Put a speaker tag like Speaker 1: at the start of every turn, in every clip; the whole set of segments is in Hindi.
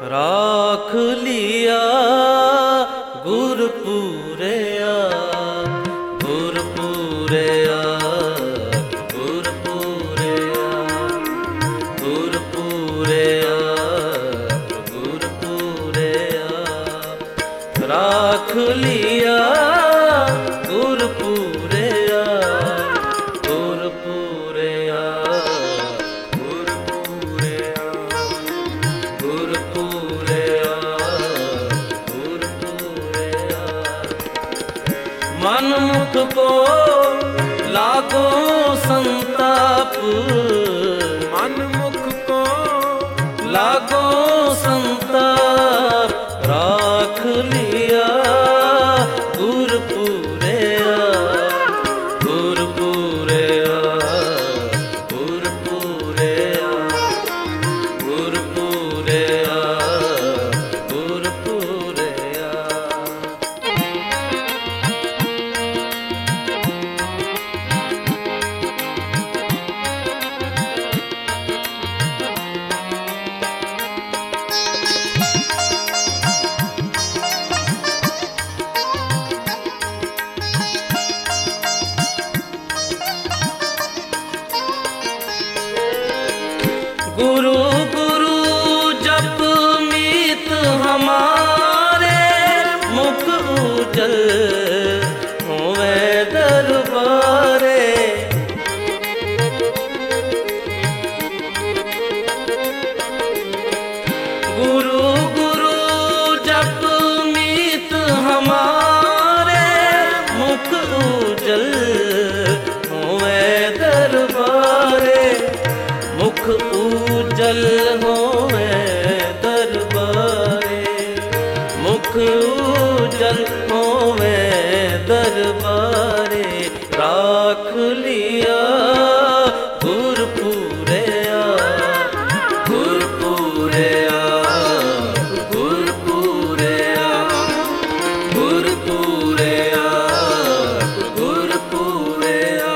Speaker 1: राख लिया गुरपुरया गुरपुरया गुरपुरया गुरपुरया गुरपुरया राख लिया गुरपुरया गुरपुरया गुरपुरया गुरपुरया गुरपुरया मनमुख को लागो संताप
Speaker 2: मनमुख को
Speaker 1: लागो संताप राख लिया गुरपुरया गुरपुरया गुरपुरया गुरपुरया गुरपुरया गुरु गुरु जप मीत हमारे मुख उजल होवे दरबारे गुरु गुरु जप मीत हमारे मुख उजल होवे दरबारे मुख उजल होवे दरबारे मुख उजल होवे दरबारे राख लिया गुरपुरया गुरपुरया गुरपुरया गुरपुरया गुरपुरया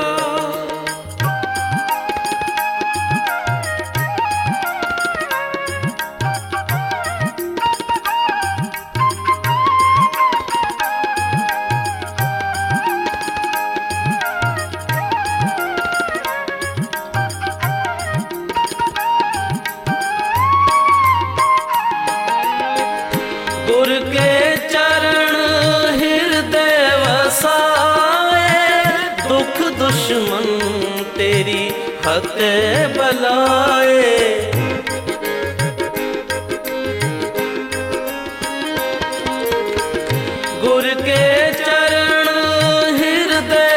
Speaker 1: गुर के चरण हृदय वसाए दुख दुश्मन तेरी हक बलाए गुर के चरण हृदय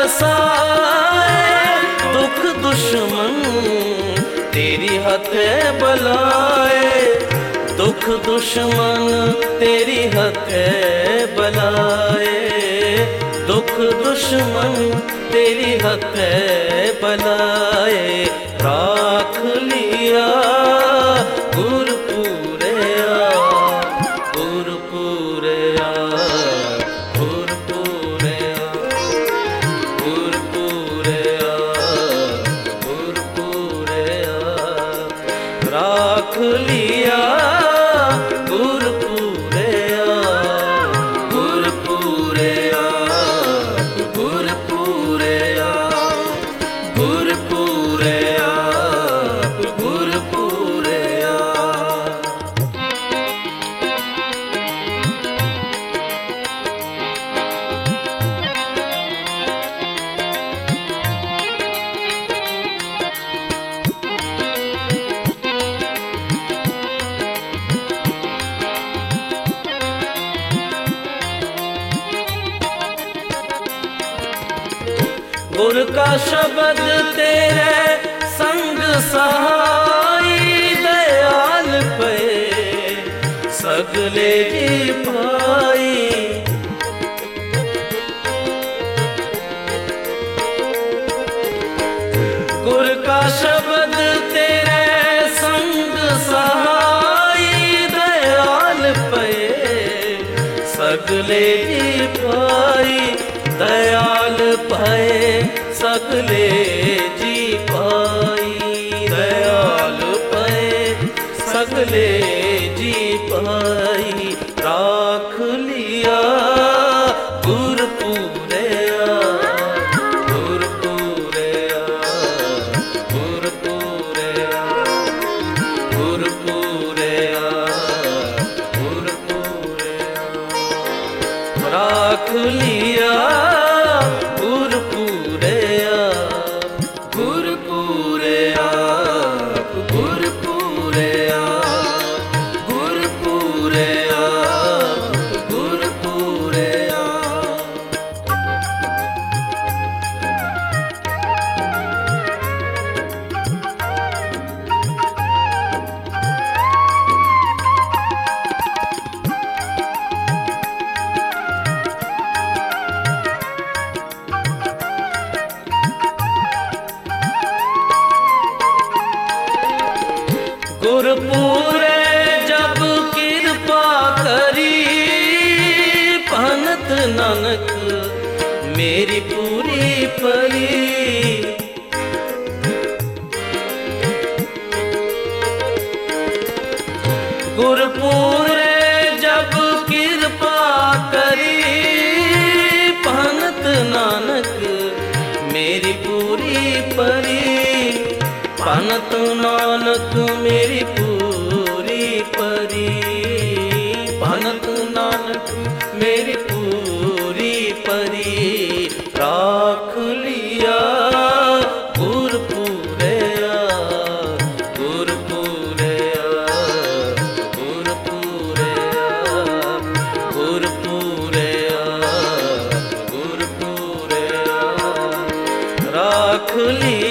Speaker 1: वसाए दुख दुश्मन तेरी हक बलाए दुख दुश्मन तेरी हक बलाए दुख दुश्मन तेरी हक बलाए राख लिया गुरपुरया गुरपुरया गुरपुरया गुरपुरया गुरपुरया राख लिया गुरपुरया गुरपुरया गुरपुरया गुरपुरया गुरपुरया गुर का शब्द तेरे संग सहाई दयाल पे सगले जी पाई गुर का शब्द तेरे संग सहाई दयाल पे सगले जी पाई दयाल पाए सगले जी पाई दयाल पाए सगले जी गुरपुरे जब कृपा करी, भगत नानक मेरी पूरी परी। गुरपुरे जब कृपा करी, भगत नानक मेरी पूरी परी। भगत नानक मेरी पूरी परी, भगत नानक मेरी पूरी परी। राख लिया गुरपुरया, गुरपुरया, गुरपुरया, गुरपुरया, गुरपुरया। राख लिया